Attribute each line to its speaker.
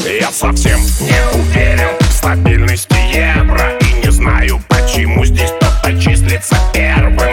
Speaker 1: Я совсем не уверен в стабильности евро и не знаю, почему здесь кто-то числится первым.